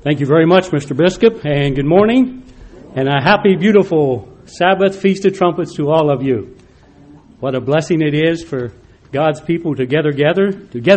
Thank you very much, Mr. Biscup, and good morning, and a happy, beautiful Sabbath Feast of Trumpets to all of you. What a blessing it is for God's people to together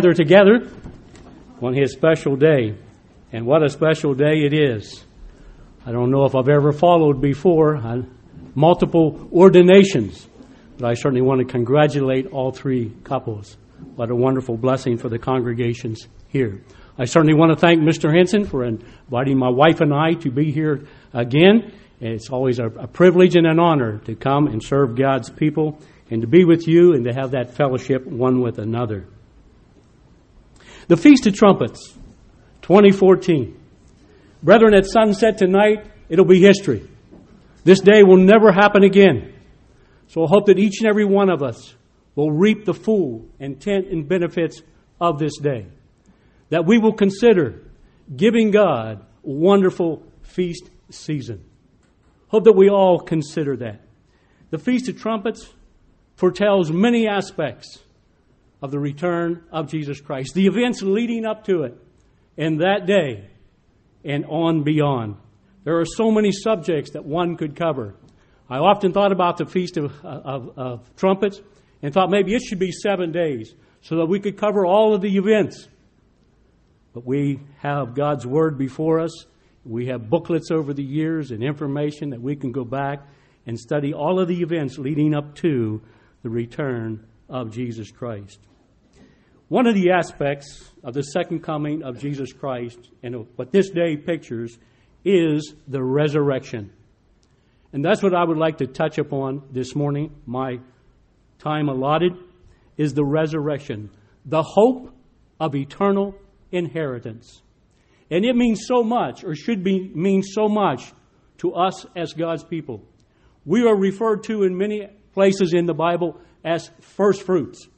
on His special day, and what a special day it is. I don't know if I've ever followed before on multiple ordinations, but I certainly want to congratulate all three couples. What a wonderful blessing for the congregations here. I certainly want to thank Mr. Henson for inviting my wife and I to be here again. It's always a privilege and an honor to come and serve God's people and to be with you and to have that fellowship one with another. The Feast of Trumpets, 2014. Brethren, at sunset tonight, it'll be history. This day will never happen again. So I hope that each and every one of us will reap the full intent and benefits of this day. That we will consider giving God a wonderful feast season. Hope that we all consider that. The Feast of Trumpets foretells many aspects of the return of Jesus Christ, the events leading up to it, and that day and on beyond. There are so many subjects that one could cover. I often thought about the Feast of Trumpets and thought maybe it should be 7 days so that we could cover all of the events. But we have God's Word before us. We have booklets over the years and information that we can go back and study all of the events leading up to the return of Jesus Christ. One of the aspects of the second coming of Jesus Christ and what this day pictures is the resurrection. And that's what I would like to touch upon this morning. My time allotted is the resurrection, the hope of eternal inheritance. And it means so much, or should mean so much to us as God's people. We are referred to in many places in the Bible as first fruits.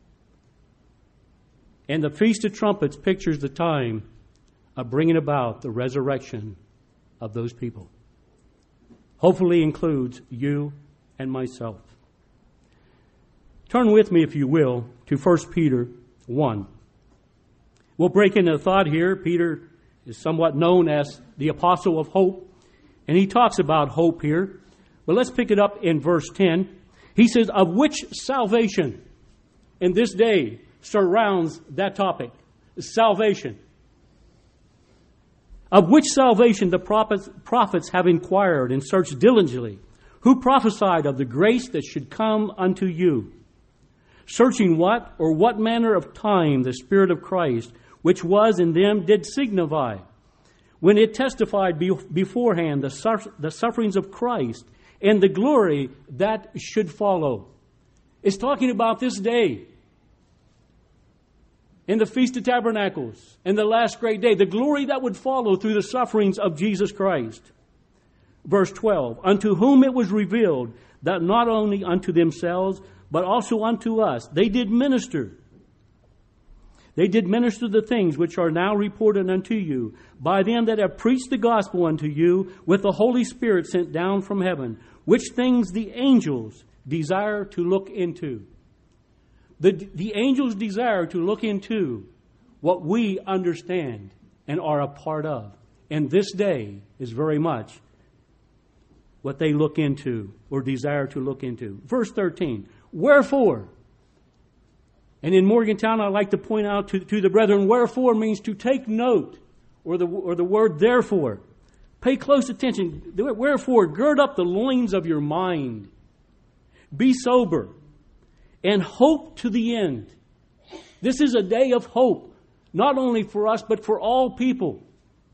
And the Feast of Trumpets pictures the time of bringing about the resurrection of those people. Hopefully includes you and myself. Turn with me, if you will, to 1 Peter 1. We'll break into thought here. Peter is somewhat known as the apostle of hope, and he talks about hope here. But let's pick it up in verse 10. He says, of which salvation in this day surrounds that topic, salvation. Of which salvation the prophets have inquired and searched diligently, who prophesied of the grace that should come unto you, searching what or what manner of time the Spirit of Christ, which was in them, did signify, when it testified beforehand the sufferings of Christ and the glory that should follow. It's talking about this day, in the Feast of Tabernacles, in the last great day, the glory that would follow through the sufferings of Jesus Christ. Verse 12, unto whom it was revealed that not only unto themselves, but also unto us, they did minister the things which are now reported unto you by them that have preached the gospel unto you with the Holy Spirit sent down from heaven, which things the angels desire to look into. The angels desire to look into what we understand and are a part of. And this day is very much what they look into or desire to look into. Verse 13, wherefore, and in Morgantown, I like to point out to the brethren, wherefore means to take note, or the word therefore. Pay close attention. Wherefore, gird up the loins of your mind. Be sober, and hope to the end. This is a day of hope, not only for us, but for all people.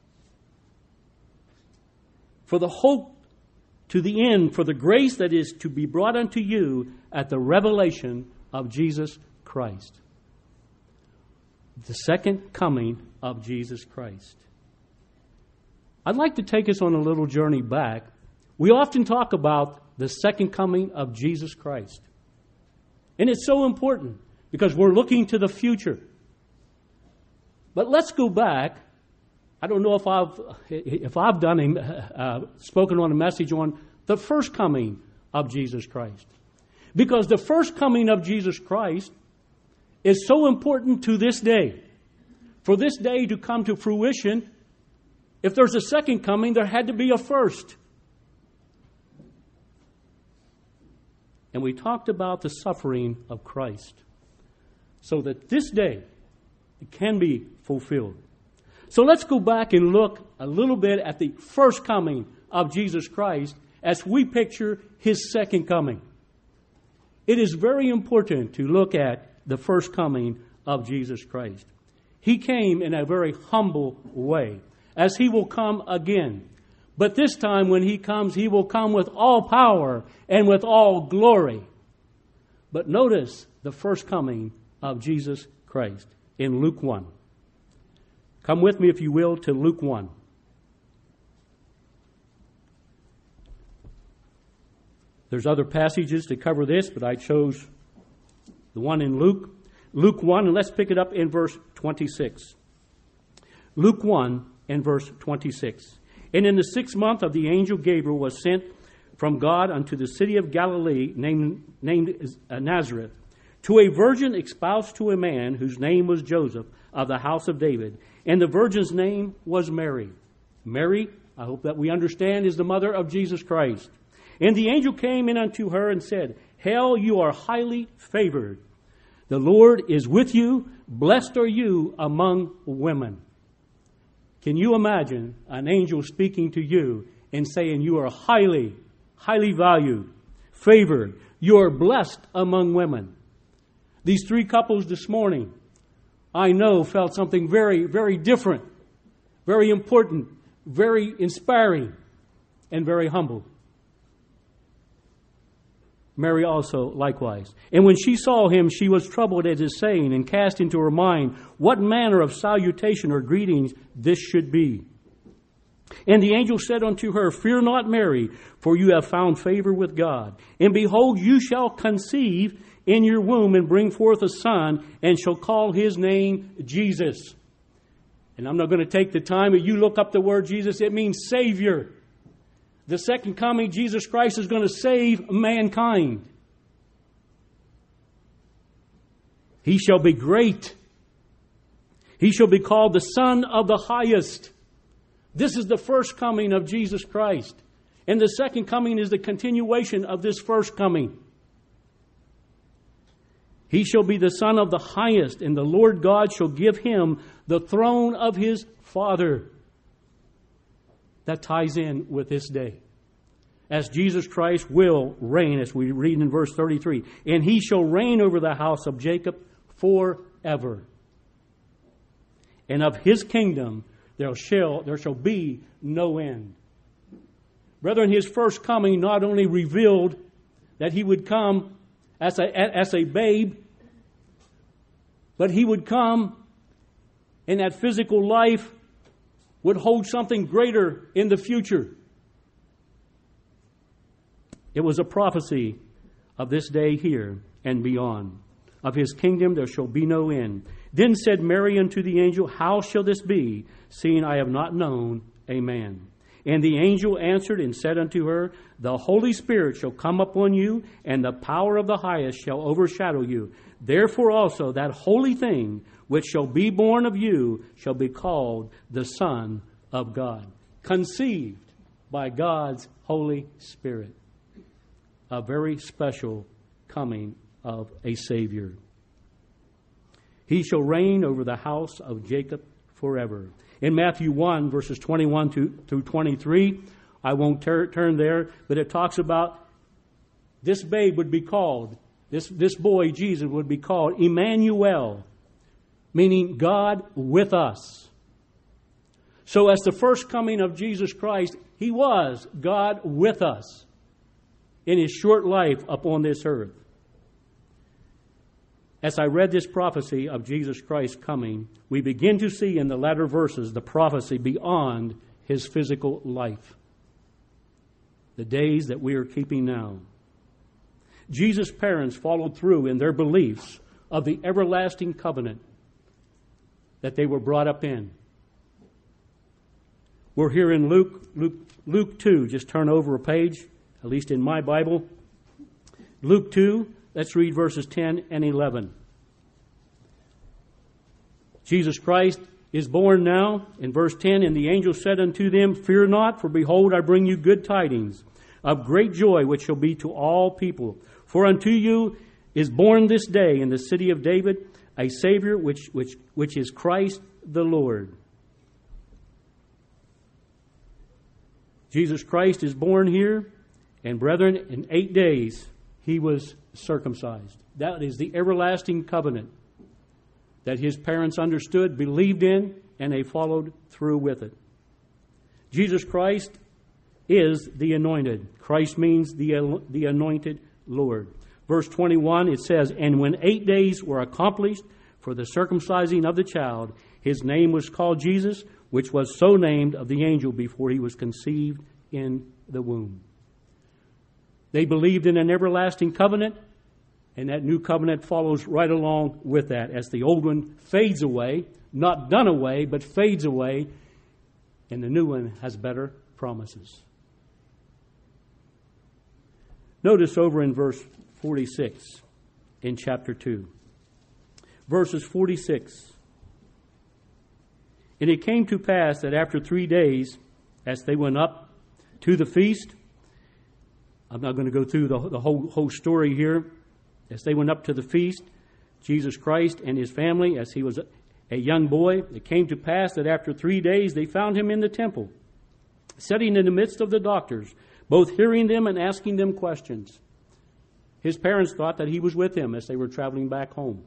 For the hope to the end, for the grace that is to be brought unto you at the revelation of Jesus Christ. The second coming of Jesus Christ. I'd like to take us on a little journey back. We often talk about the second coming of Jesus Christ. And it's so important because we're looking to the future. But let's go back. I don't know if I've spoken on a message on the first coming of Jesus Christ. Because the first coming of Jesus Christ is so important to this day. For this day to come to fruition If there's a second coming, there had to be a first. And we talked about the suffering of Christ, so that this day it can be fulfilled. So let's go back and look a little bit at the first coming of Jesus Christ as we picture His second coming. It is very important to look at the first coming of Jesus Christ. He came in a very humble way, as He will come again. But this time when He comes, He will come with all power and with all glory. But notice the first coming of Jesus Christ in Luke 1. Come with me, if you will, to Luke 1. There's other passages to cover this, but I chose the one in Luke. Luke 1, and let's pick it up in verse 26. Luke 1 and verse 26. And in the 6th month of the angel Gabriel was sent from God unto the city of Galilee named Nazareth, to a virgin espoused to a man whose name was Joseph, of the house of David. And the virgin's name was Mary. Mary, I hope that we understand, is the mother of Jesus Christ. And the angel came in unto her and said, Hail, you are highly favored. The Lord is with you. Blessed are you among women. Can you imagine an angel speaking to you and saying you are highly, highly valued, favored? You are blessed among women. These three couples this morning, I know, felt something very, very different, very important, very inspiring, and very humble. Mary also likewise. And when she saw him, she was troubled at his saying, and cast into her mind what manner of salutation or greetings this should be. And the angel said unto her, Fear not, Mary, for you have found favor with God. And behold, you shall conceive in your womb and bring forth a son, and shall call his name Jesus. And I'm not going to take the time, but you look up the word Jesus, it means Savior. The second coming, Jesus Christ is going to save mankind. He shall be great. He shall be called the Son of the Highest. This is the first coming of Jesus Christ. And the second coming is the continuation of this first coming. He shall be the Son of the Highest, and the Lord God shall give him the throne of his Father. That ties in with this day. As Jesus Christ will reign, as we read in verse 33, and he shall reign over the house of Jacob forever. And of his kingdom there shall be no end. Brethren, his first coming not only revealed that he would come as a babe, but he would come and that physical life would hold something greater in the future. It was a prophecy of this day here and beyond. Of his kingdom there shall be no end. Then said Mary unto the angel, How shall this be, seeing I have not known a man? And the angel answered and said unto her, The Holy Spirit shall come upon you, and the power of the highest shall overshadow you. Therefore also that holy thing which shall be born of you shall be called the Son of God. Conceived by God's Holy Spirit. A very special coming of a Savior. He shall reign over the house of Jacob forever. In Matthew 1, verses 21 through 23, I won't turn there, but it talks about this babe would be called, this boy, Jesus, would be called Emmanuel, meaning God with us. So as the first coming of Jesus Christ, he was God with us in his short life upon this earth. As I read this prophecy of Jesus Christ coming, we begin to see in the latter verses the prophecy beyond his physical life. The days that we are keeping now. Jesus' parents followed through in their beliefs of the everlasting covenant that they were brought up in. We're here in Luke 2. Just turn over a page, at least in my Bible. Luke 2. Let's read verses 10 and 11. Jesus Christ is born now. In verse 10, and the angel said unto them, Fear not, for behold, I bring you good tidings of great joy, which shall be to all people. For unto you is born this day in the city of David a Savior, which is Christ the Lord. Jesus Christ is born here, and brethren, in 8 days he was circumcised. That is the everlasting covenant that his parents understood, believed in, and they followed through with it. Jesus Christ is the anointed. Christ means the anointed Lord. Verse 21, it says, And when 8 days were accomplished for the circumcising of the child, his name was called Jesus, which was so named of the angel before he was conceived in the womb. They believed in an everlasting covenant, and that new covenant follows right along with that as the old one fades away, not done away, but fades away, and the new one has better promises. Notice over in verse 46 in chapter 2. Verses 46. And it came to pass that after 3 days, as they went up to the feast, I'm not going to go through the whole story here. As they went up to the feast, Jesus Christ and his family, as he was a young boy, it came to pass that after 3 days they found him in the temple, sitting in the midst of the doctors, both hearing them and asking them questions. His parents thought that he was with him as they were traveling back home.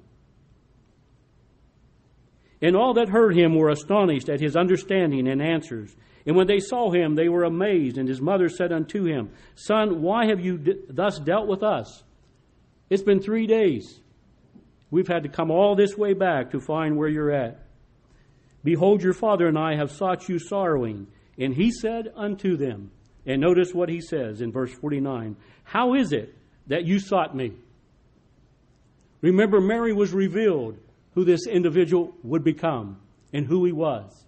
And all that heard him were astonished at his understanding and answers. And when they saw him, they were amazed. And his mother said unto him, Son, why have you thus dealt with us? It's been 3 days. We've had to come all this way back to find where you're at. Behold, your father and I have sought you sorrowing. And he said unto them, and notice what he says in verse 49, How is it that you sought me? Remember, Mary was revealed who this individual would become and who he was.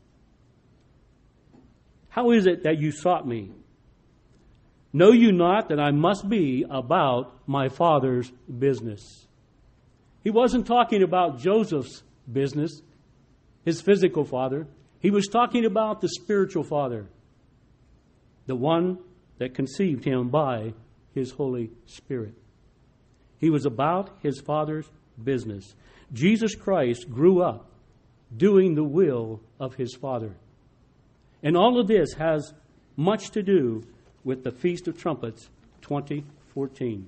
How is it that you sought me? Know you not that I must be about my Father's business? He wasn't talking about Joseph's business, his physical father. He was talking about the spiritual father, the one that conceived him by his Holy Spirit. He was about his Father's business. Jesus Christ grew up doing the will of his Father. And all of this has much to do with the Feast of Trumpets 2014.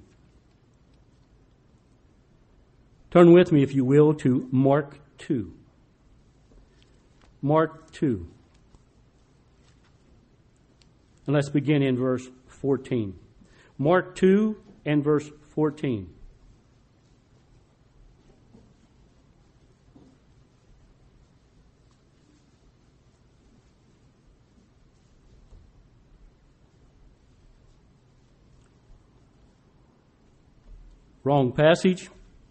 Turn with me, if you will, to Mark 2. Mark 2. And let's begin in verse 14. Mark 2 and verse 14. Wrong passage.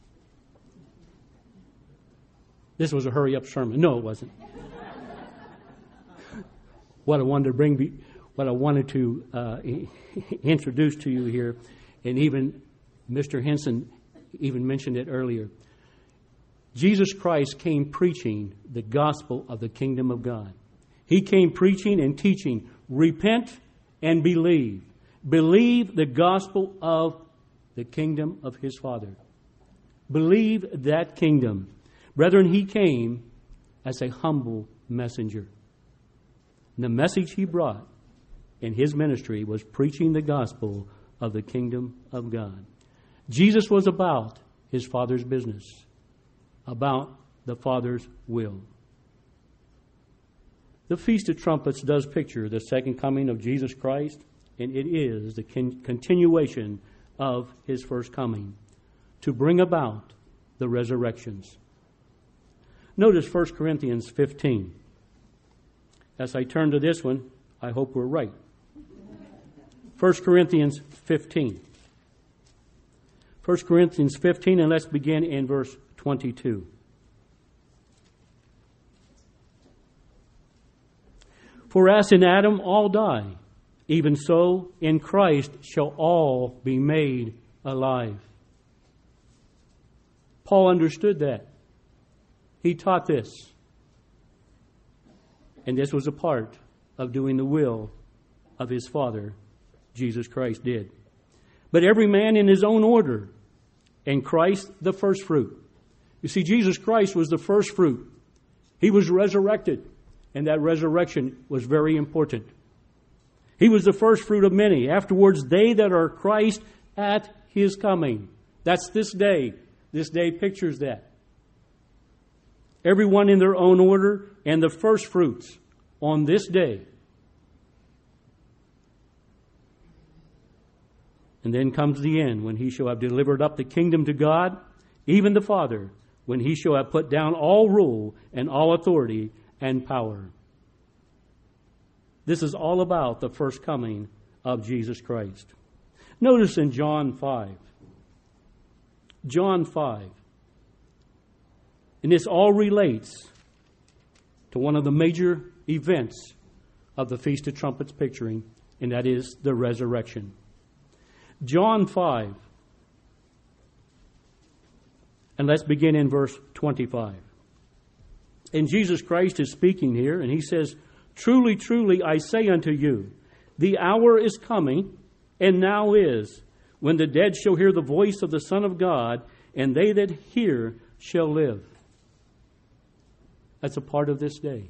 This was a hurry-up sermon. No, it wasn't. What I wanted to introduce to you here, and even Mr. Henson even mentioned it earlier. Jesus Christ came preaching the gospel of the kingdom of God. He came preaching and teaching, repent and believe. Believe the gospel of the kingdom of his Father. Believe that kingdom. Brethren, he came as a humble messenger. And the message he brought in his ministry was preaching the gospel of the kingdom of God. Jesus was about his Father's business, about the Father's will. The Feast of Trumpets does picture the second coming of Jesus Christ, and it is the continuation of his first coming to bring about the resurrections. Notice 1 Corinthians 15. As I turn to this one, I hope we're right. 1 Corinthians 15. 1 Corinthians 15, and let's begin in verse 22. For as in Adam all die, even so in Christ shall all be made alive. Paul understood that. He taught this. And this was a part of doing the will of his Father, Jesus Christ did. But every man in his own order, and Christ the first fruit. You see, Jesus Christ was the first fruit. He was resurrected, and that resurrection was very important. He was the first fruit of many. Afterwards, they that are Christ at his coming. That's this day. This day pictures that. Everyone in their own order, and the first fruits on this day. And then comes the end, when he shall have delivered up the kingdom to God, even the Father, when he shall have put down all rule and all authority and power. This is all about the first coming of Jesus Christ. Notice in John 5. John 5. And this all relates to one of the major events of the Feast of Trumpets picturing, and that is the resurrection. John 5. And let's begin in verse 25. And Jesus Christ is speaking here, and he says, Truly, truly, I say unto you, the hour is coming, and now is, when the dead shall hear the voice of the Son of God, and they that hear shall live. That's a part of this day.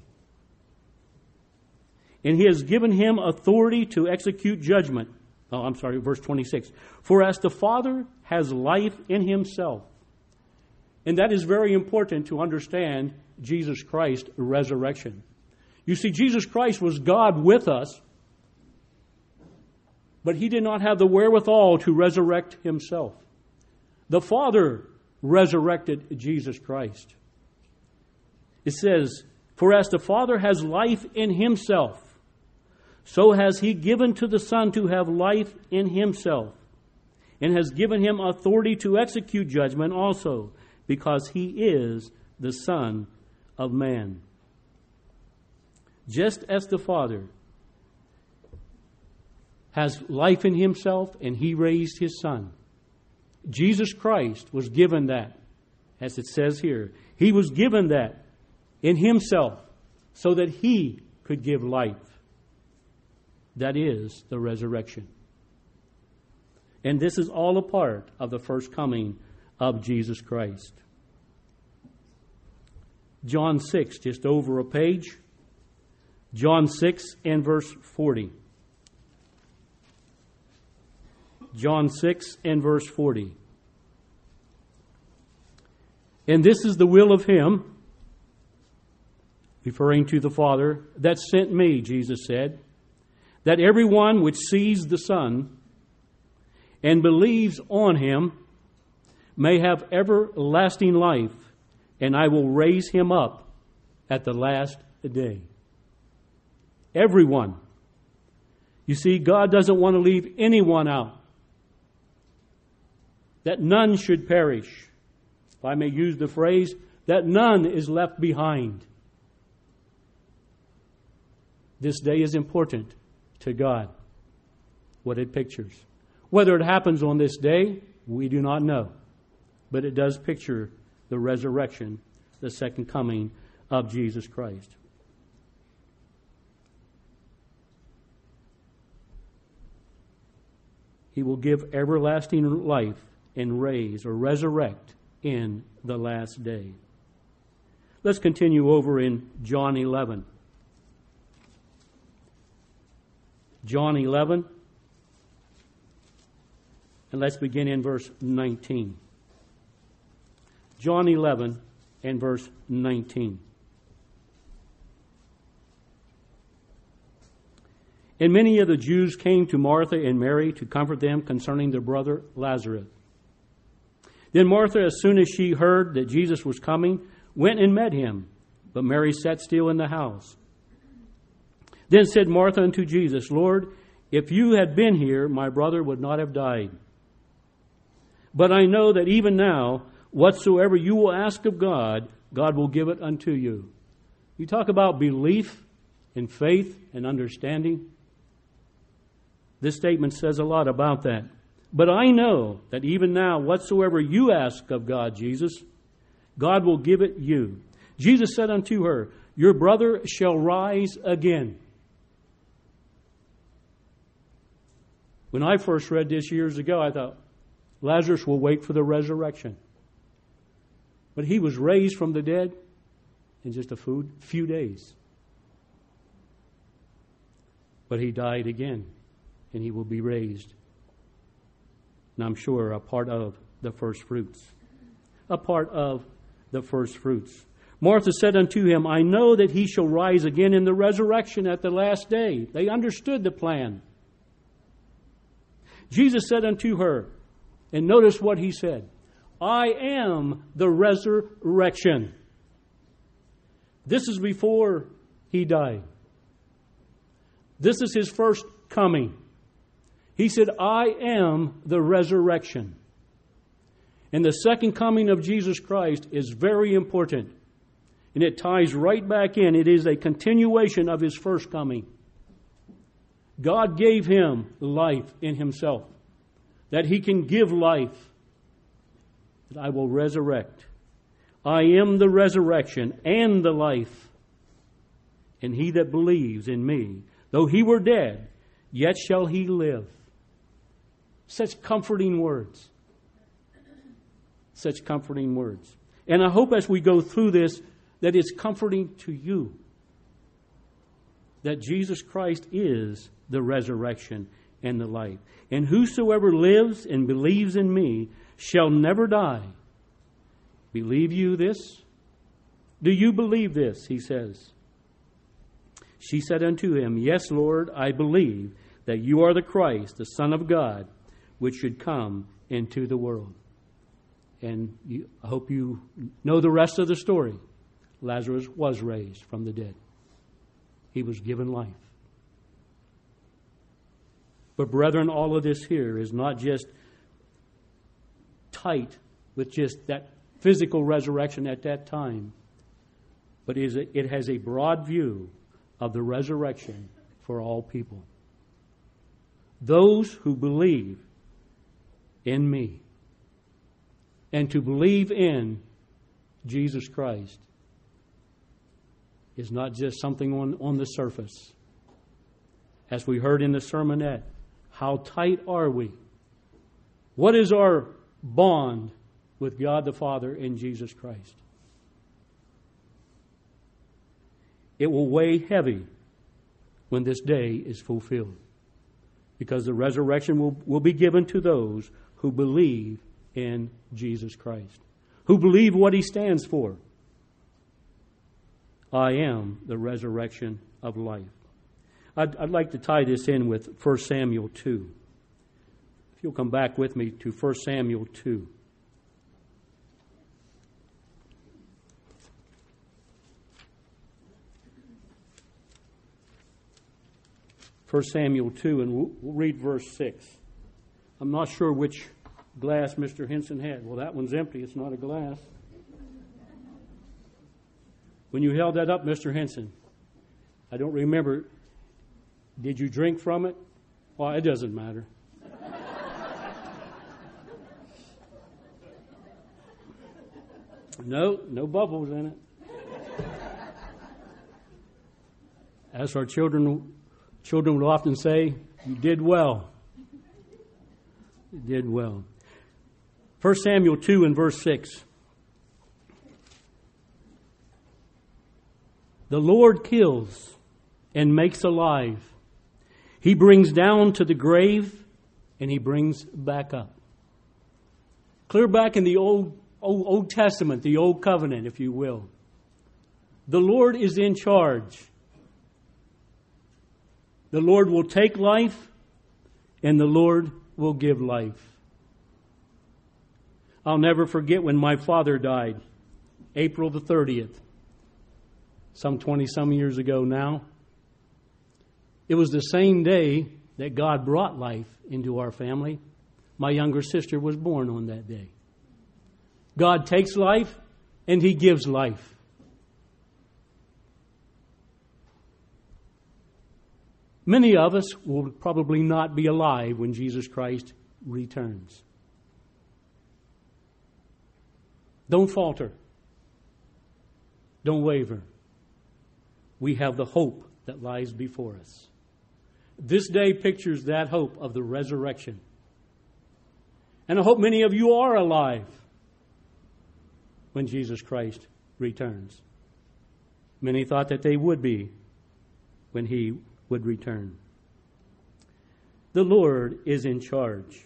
And he has given him authority to execute judgment. Verse 26. For as the Father has life in himself. And that is very important to understand Jesus Christ's resurrection. You see, Jesus Christ was God with us, but he did not have the wherewithal to resurrect himself. The Father resurrected Jesus Christ. It says, For as the Father has life in himself, so has he given to the Son to have life in himself, and has given him authority to execute judgment also, because he is the Son of Man. Just as the Father has life in himself, and he raised his Son, Jesus Christ was given that, as it says here. He was given that in himself so that he could give life. That is the resurrection. And this is all a part of the first coming of Jesus Christ. John 6, just over a page. John 6 and verse 40. John 6 and verse 40. And this is the will of him, referring to the Father, that sent me, Jesus said, that everyone which sees the Son and believes on him may have everlasting life, and I will raise him up at the last day. Everyone. You see, God doesn't want to leave anyone out. That none should perish. If I may use the phrase, that none is left behind. This day is important to God, what it pictures. Whether it happens on this day, we do not know. But it does picture the resurrection, the second coming of Jesus Christ. He will give everlasting life and raise or resurrect in the last day. Let's continue over in John 11. John 11, and let's begin in verse 19. John 11 and verse 19. And many of the Jews came to Martha and Mary to comfort them concerning their brother Lazarus. Then Martha, as soon as she heard that Jesus was coming, went and met him, but Mary sat still in the house. Then said Martha unto Jesus, Lord, if you had been here, my brother would not have died. But I know that even now, whatsoever you will ask of God, God will give it unto you. You talk about belief and faith and understanding. This statement says a lot about that. But I know that even now, whatsoever you ask of God, Jesus, God will give it you. Jesus said unto her, your brother shall rise again. When I first read this years ago, I thought, Lazarus will wait for the resurrection. But he was raised from the dead in just a few days. But he died again, and he will be raised. And I'm sure a part of the first fruits. A part of the first fruits. Martha said unto him, I know that he shall rise again in the resurrection at the last day. They understood the plan. Jesus said unto her, and notice what he said, I am the resurrection. This is before he died. This is his first coming. He said, I am the resurrection. And the second coming of Jesus Christ is very important. And it ties right back in. It is a continuation of his first coming. God gave him life in himself, that he can give life, that I will resurrect. I am the resurrection and the life. And he that believes in me, though he were dead, yet shall he live. Such comforting words. Such comforting words. And I hope as we go through this, that it's comforting to you. That Jesus Christ is the resurrection and the life. And whosoever lives and believes in me shall never die. Believe you this? Do you believe this? He says. She said unto him, Yes, Lord, I believe that you are the Christ, the Son of God, which should come into the world. And I hope you know the rest of the story. Lazarus was raised from the dead. He was given life. But brethren, all of this here is not just tight with just that physical resurrection at that time, but it has a broad view of the resurrection for all people. Those who believe in me and to believe in Jesus Christ is not just something on the surface. As we heard in the sermonette, how tight are we? What is our bond with God the Father in Jesus Christ? It will weigh heavy when this day is fulfilled, because the resurrection will be given to those who believe in Jesus Christ, who believe what he stands for. I am the resurrection of life. I'd like to tie this in with 1 Samuel 2. If you'll come back with me to 1 Samuel 2. 1 Samuel 2, and we'll read verse 6. I'm not sure which glass Mr. Henson had. Well, that one's empty. It's not a glass. When you held that up, Mr. Henson, I don't remember. Did you drink from it? Well, it doesn't matter. No bubbles in it. As our children would often say, you did well. You did well. 1 Samuel 2 and verse 6. The Lord kills and makes alive. He brings down to the grave and he brings back up. Clear back in the Old Testament, the Old Covenant, if you will. The Lord is in charge. The Lord will take life and the Lord will give life. I'll never forget when my father died, April the 30th, some 20-some years ago now. It was the same day that God brought life into our family. My younger sister was born on that day. God takes life and he gives life. Many of us will probably not be alive when Jesus Christ returns. Don't falter. Don't waver. we have the hope that lies before us. This day pictures that hope of the resurrection. And I hope many of you are alive when Jesus Christ returns. Many thought that they would be when He would return. The Lord is in charge.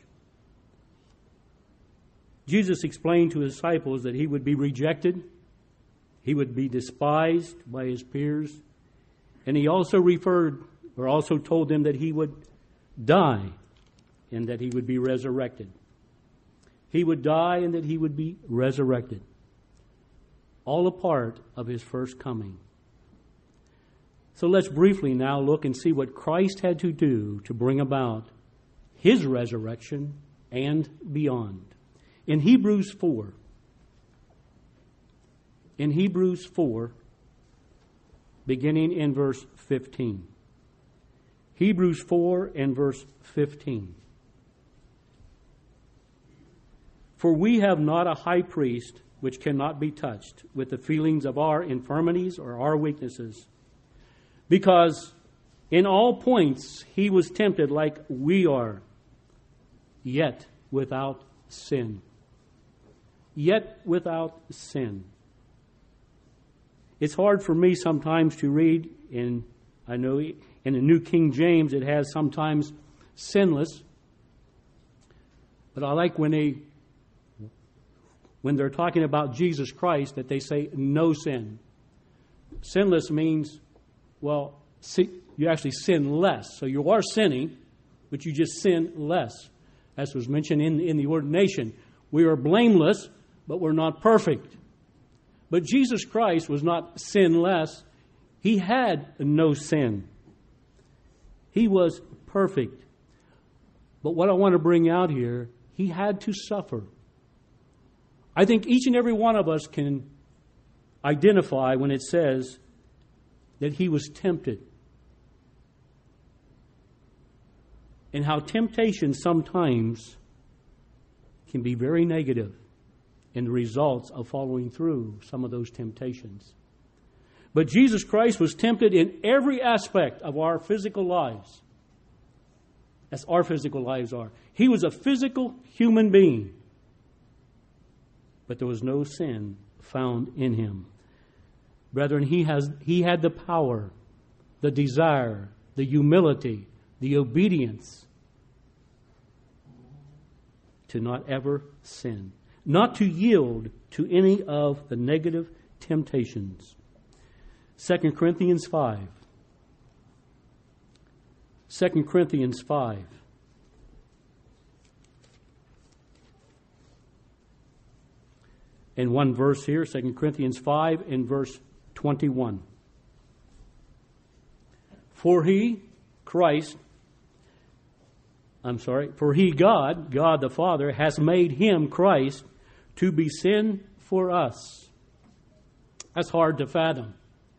Jesus explained to His disciples that He would be rejected, He would be despised by His peers, and He also told them that He would die and that He would be resurrected. He would die and that He would be resurrected. All a part of His first coming. So let's briefly now look and see what Christ had to do to bring about His resurrection and beyond. In Hebrews 4, beginning in verse 15. Hebrews 4 and verse 15. For we have not a high priest which cannot be touched with the feelings of our infirmities or our weaknesses, because in all points He was tempted like we are, yet without sin. Yet without sin. It's hard for me sometimes to read, and I know in the New King James it has sometimes sinless, but I like when they're talking about Jesus Christ that they say no sin. Sinless means, well, you actually sin less. So you are sinning, but you just sin less. As was mentioned in the ordination. We are blameless, but we're not perfect. But Jesus Christ was not sinless. He had no sin. He was perfect. But what I want to bring out here, He had to suffer. I think each and every one of us can identify when it says that He was tempted. And how temptation sometimes can be very negative in the results of following through some of those temptations. But Jesus Christ was tempted in every aspect of our physical lives. As our physical lives are. He was a physical human being. But there was no sin found in Him. Brethren, He had the power, the desire, the humility, the obedience to not ever sin. Not to yield to any of the negative temptations. 2 Corinthians 5. 2 Corinthians 5. In one verse here, 2 Corinthians 5 and verse 21. For He, God the Father, has made Him, Christ, to be sin for us. That's hard to fathom.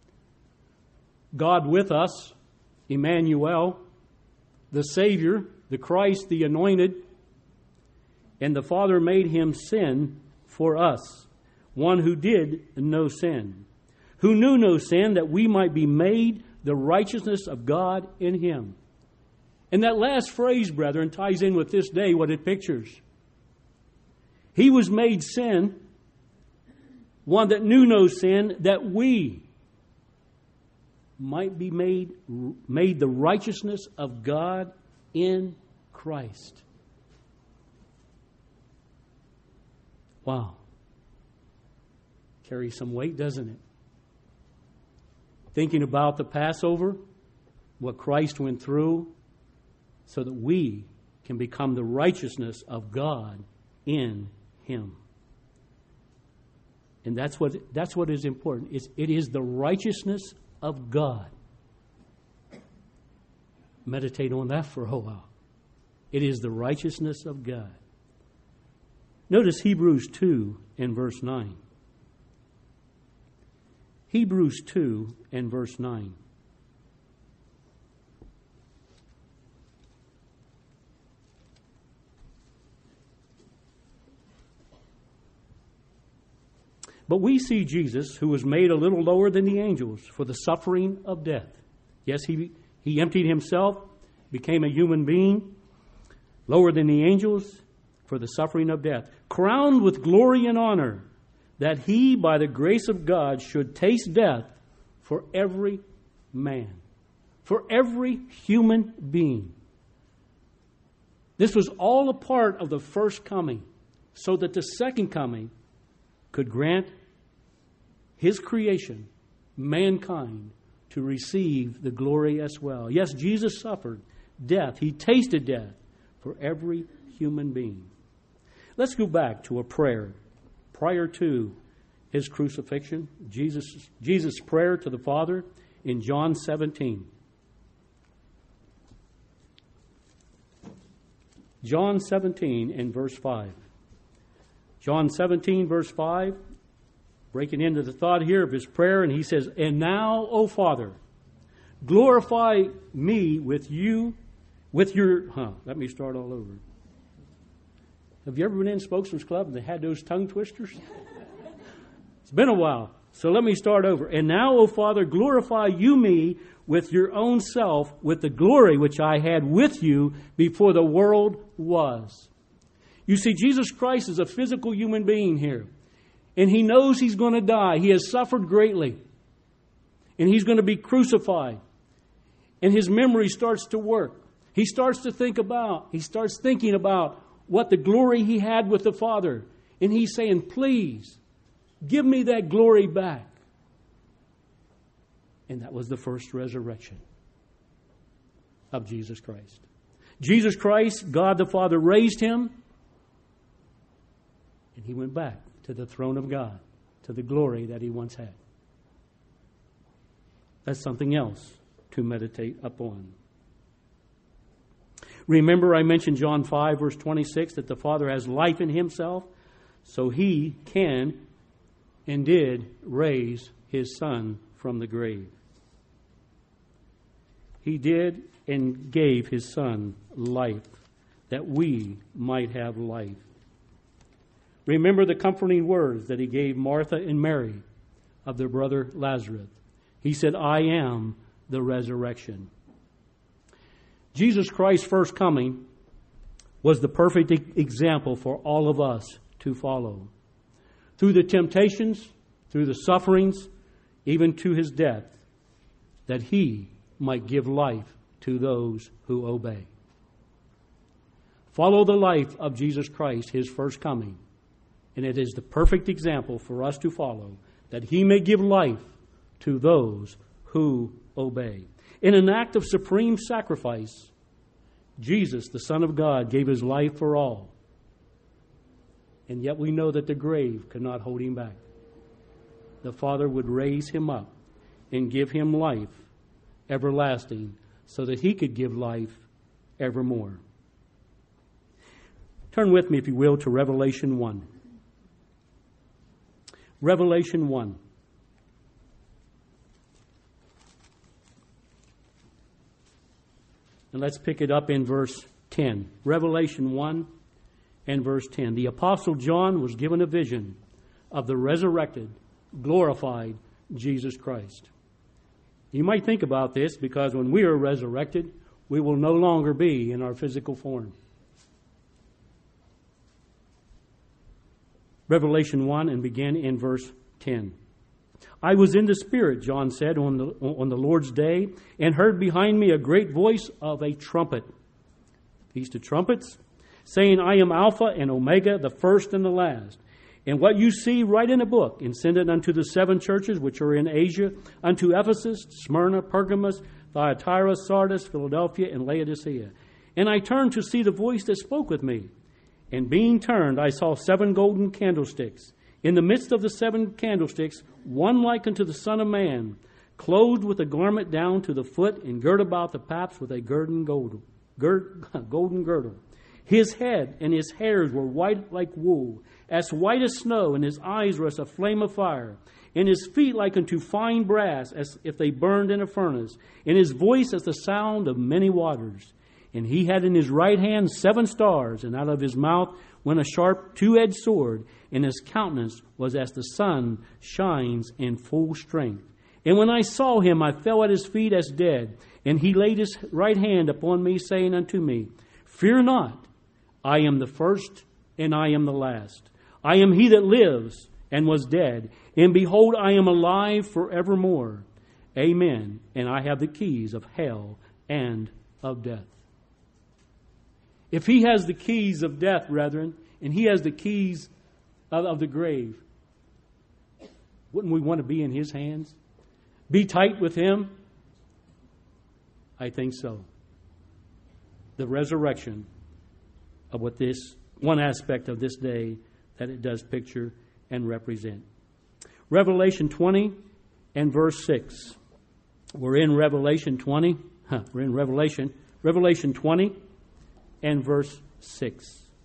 God with us, Emmanuel, the Savior, the Christ, the Anointed, and the Father made Him sin for us, one who did no sin, who knew no sin, that we might be made the righteousness of God in Him. And that last phrase, brethren, ties in with this day what it pictures. He was made sin, one that knew no sin, that we might be made the righteousness of God in Christ. Wow. Carries some weight, doesn't it? Thinking about the Passover, what Christ went through, so that we can become the righteousness of God in Him. And that's what is important. It is the righteousness of God. Meditate on that for a while. It is the righteousness of God. Notice Hebrews 2 and verse 9. Hebrews 2 and verse 9. But we see Jesus, who was made a little lower than the angels for the suffering of death. Yes, he emptied himself, became a human being, lower than the angels for the suffering of death, crowned with glory and honor, that he, by the grace of God, should taste death for every man, for every human being. This was all a part of the first coming, so that the second coming could grant his creation, mankind, to receive the glory as well. Yes, Jesus suffered death. He tasted death for every human being. Let's go back to a prayer prior to his crucifixion. Jesus' prayer to the Father in John 17. John 17 and verse 5. John 17, verse 5, breaking into the thought here of his prayer, and he says, "And now, O Father, glorify me with you, with your..." Let me start all over. Have you ever been in Spokesman's Club and they had those tongue twisters? It's been a while. So let me start over. "And now, O Father, glorify you me with your own self, with the glory which I had with you before the world was." You see, Jesus Christ is a physical human being here. And he knows he's going to die. He has suffered greatly. And he's going to be crucified. And his memory starts to work. He starts thinking about what the glory he had with the Father. And he's saying, "Please, give me that glory back." And that was the first resurrection of Jesus Christ. Jesus Christ, God the Father raised him. And he went back to the throne of God, to the glory that he once had. That's something else to meditate upon. Remember, I mentioned John 5, verse 26, that the Father has life in himself, so he can and did raise his Son from the grave. He did and gave his Son life, that we might have life. Remember the comforting words that he gave Martha and Mary of their brother Lazarus. He said, "I am the resurrection." Jesus Christ's first coming was the perfect example for all of us to follow. Through the temptations, through the sufferings, even to his death, that he might give life to those who obey. Follow the life of Jesus Christ, his first coming. And it is the perfect example for us to follow, that he may give life to those who obey. In an act of supreme sacrifice, Jesus, the Son of God, gave his life for all. And yet we know that the grave could not hold him back. The Father would raise him up and give him life everlasting, so that he could give life evermore. Turn with me, if you will, to Revelation 1. Revelation 1. And let's pick it up in verse 10. Revelation 1 and verse 10. The Apostle John was given a vision of the resurrected, glorified Jesus Christ. You might think about this, because when we are resurrected, we will no longer be in our physical form. Revelation 1 and begin in verse 10. "I was in the Spirit," John said, on the Lord's day, "and heard behind me a great voice of a trumpet." Feast of Trumpets. "Saying, I am Alpha and Omega, the first and the last. And what you see, write in a book, and send it unto the 7 churches which are in Asia, unto Ephesus, Smyrna, Pergamos, Thyatira, Sardis, Philadelphia, and Laodicea. And I turned to see the voice that spoke with me. And being turned, I saw 7 golden candlesticks. In the midst of the 7 candlesticks, one like unto the Son of Man, clothed with a garment down to the foot, and girt about the paps with a golden girdle. His head and his hairs were white like wool, as white as snow, and his eyes were as a flame of fire, and his feet like unto fine brass, as if they burned in a furnace, and his voice as the sound of many waters. And he had in his right hand 7 stars, and out of his mouth went a sharp 2-edged sword, and his countenance was as the sun shines in full strength. And when I saw him, I fell at his feet as dead. And he laid his right hand upon me, saying unto me, Fear not, I am the first and I am the last. I am he that lives and was dead, and behold, I am alive forevermore. Amen. And I have the keys of hell and of death. If he has the keys of death, brethren, and he has the keys of the grave, wouldn't we want to be in his hands? Be tight with him? I think so. The resurrection of what this one aspect of this day that it does picture and represent. Revelation 20 and verse 6. We're in Revelation 20. We're in Revelation 20 and verse 6.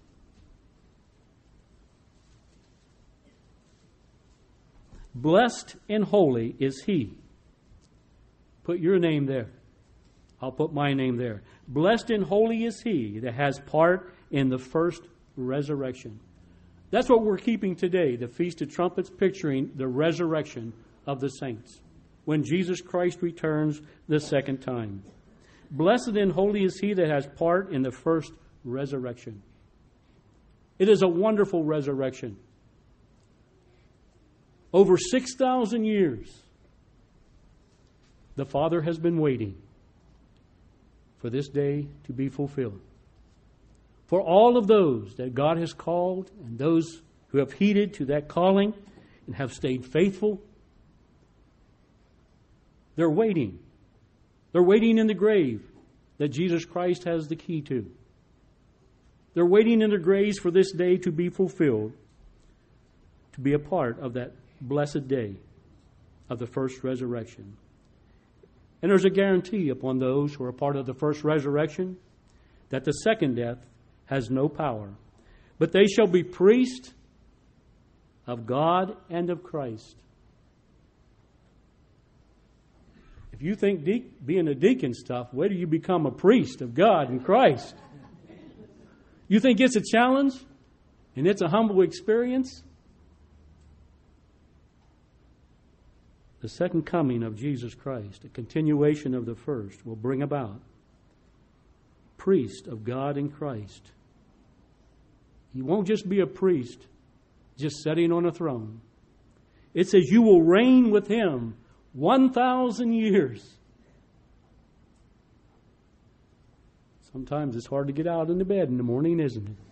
Blessed and holy is he. Put your name there. I'll put my name there. Blessed and holy is he that has part in the first resurrection. That's what we're keeping today, the Feast of Trumpets, picturing the resurrection of the saints when Jesus Christ returns the second time. Blessed and holy is he that has part in the first resurrection. It is a wonderful resurrection. Over 6,000 years, the Father has been waiting for this day to be fulfilled. For all of those that God has called and those who have heeded to that calling and have stayed faithful, they're waiting. They're waiting in the grave that Jesus Christ has the key to. They're waiting in their graves for this day to be fulfilled, to be a part of that blessed day of the first resurrection. And there's a guarantee upon those who are part of the first resurrection that the second death has no power. But they shall be priests of God and of Christ. If you think being a deacon stuff, wait till you become a priest of God and Christ. You think it's a challenge and it's a humble experience? The second coming of Jesus Christ, a continuation of the first, will bring about priest of God and Christ. He won't just be a priest, just sitting on a throne. It says you will reign with him 1,000 years. Sometimes it's hard to get out into bed in the morning, isn't it?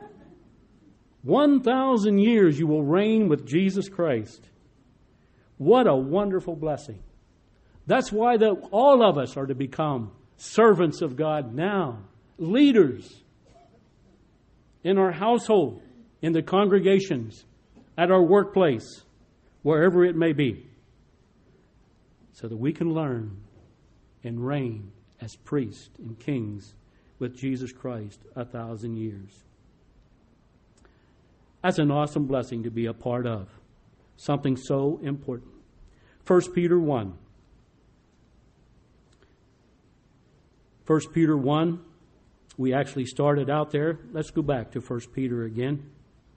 1,000 years you will reign with Jesus Christ. What a wonderful blessing. That's why all of us are to become servants of God now, leaders in our household, in the congregations, at our workplace, wherever it may be, so that we can learn and reign as priests and kings with Jesus Christ 1,000 years. That's an awesome blessing to be a part of. Something so important. 1 Peter 1. 1 Peter 1. We actually started out there. Let's go back to 1 Peter again.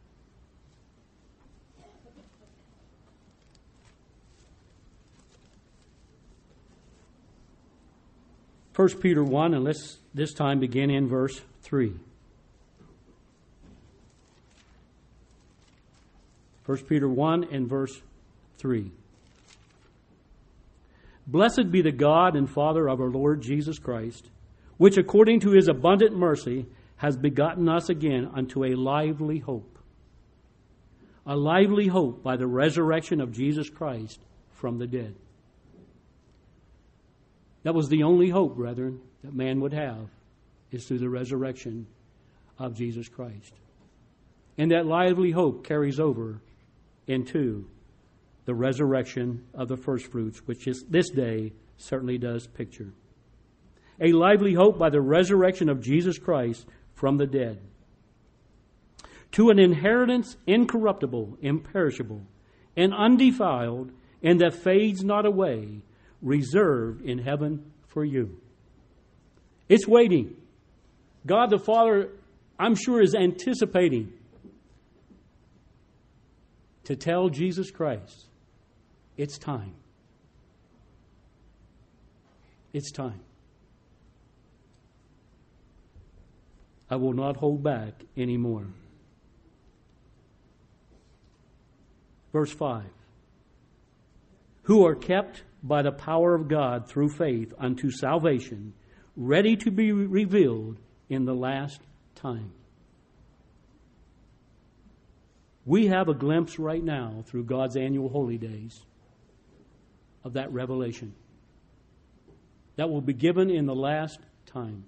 First Peter 1, and let's this time begin in verse 3. 1 Peter 1 and verse 3. Blessed be the God and Father of our Lord Jesus Christ, which according to his abundant mercy has begotten us again unto a lively hope. A lively hope by the resurrection of Jesus Christ from the dead. That was the only hope, brethren, that man would have, is through the resurrection of Jesus Christ. And that lively hope carries over into the resurrection of the first fruits, which is this day certainly does picture. A lively hope by the resurrection of Jesus Christ from the dead. To an inheritance incorruptible, imperishable, and undefiled, and that fades not away, reserved in heaven for you. It's waiting. God the Father, I'm sure, is anticipating to tell Jesus Christ, it's time. It's time. I will not hold back anymore. Verse 5. Who are kept by the power of God through faith unto salvation, ready to be revealed in the last time. We have a glimpse right now through God's annual holy days of that revelation that will be given in the last time.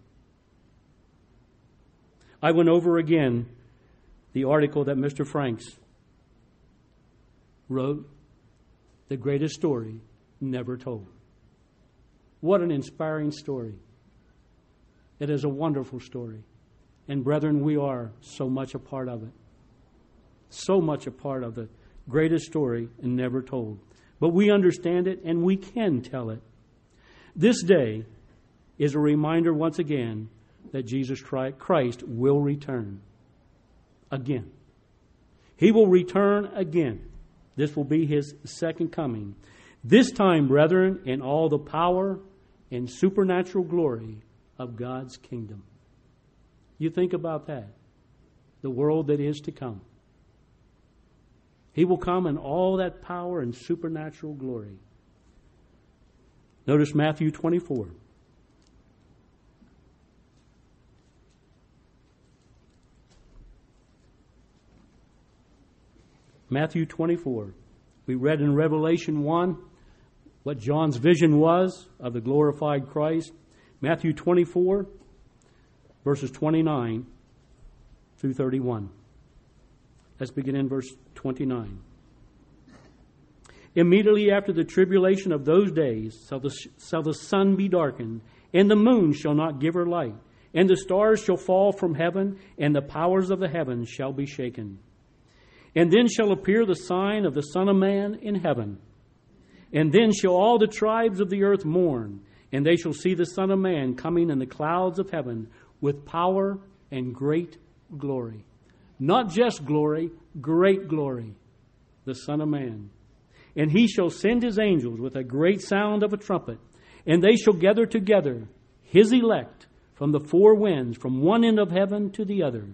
I went over again the article that Mr. Franks wrote, The Greatest Story Never Told. What an inspiring story. It is a wonderful story. And brethren, we are so much a part of it. So much a part of the greatest story and never told. But we understand it and we can tell it. This day is a reminder once again that Jesus Christ will return again. He will return again. This will be His second coming. This time, brethren, in all the power and supernatural glory of God's kingdom. You think about that. The world that is to come. He will come in all that power and supernatural glory. Notice Matthew 24. Matthew 24. We read in Revelation 1 what John's vision was of the glorified Christ. Matthew 24, verses 29 through 31. Let's begin in verse 29. Immediately after the tribulation of those days shall the sun be darkened, and the moon shall not give her light, and the stars shall fall from heaven, and the powers of the heavens shall be shaken. And then shall appear the sign of the Son of Man in heaven. And then shall all the tribes of the earth mourn, and they shall see the Son of Man coming in the clouds of heaven with power and great glory. Not just glory, great glory. The Son of Man. And He shall send His angels with a great sound of a trumpet, and they shall gather together His elect from the four winds, from one end of heaven to the other.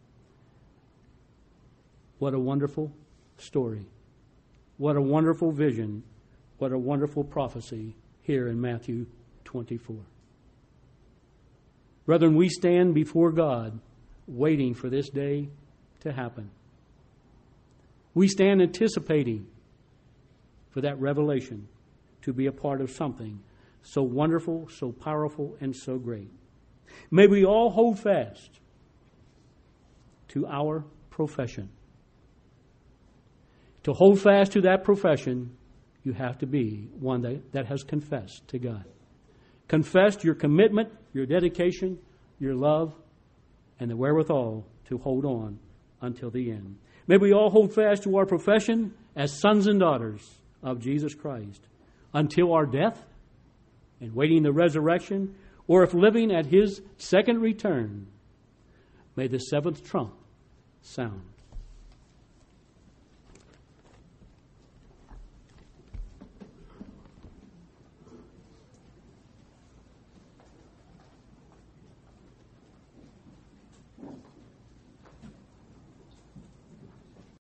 What a wonderful story. What a wonderful vision. What a wonderful prophecy here in Matthew 24. Brethren, we stand before God waiting for this day to happen. We stand anticipating for that revelation to be a part of something so wonderful, so powerful, and so great. May we all hold fast to our profession. To hold fast to that profession, you have to be one that has confessed to God. Confessed your commitment, your dedication, your love, and the wherewithal to hold on until the end. May we all hold fast to our profession as sons and daughters of Jesus Christ until our death and waiting the resurrection, or if living at His second return, may the seventh trump sound.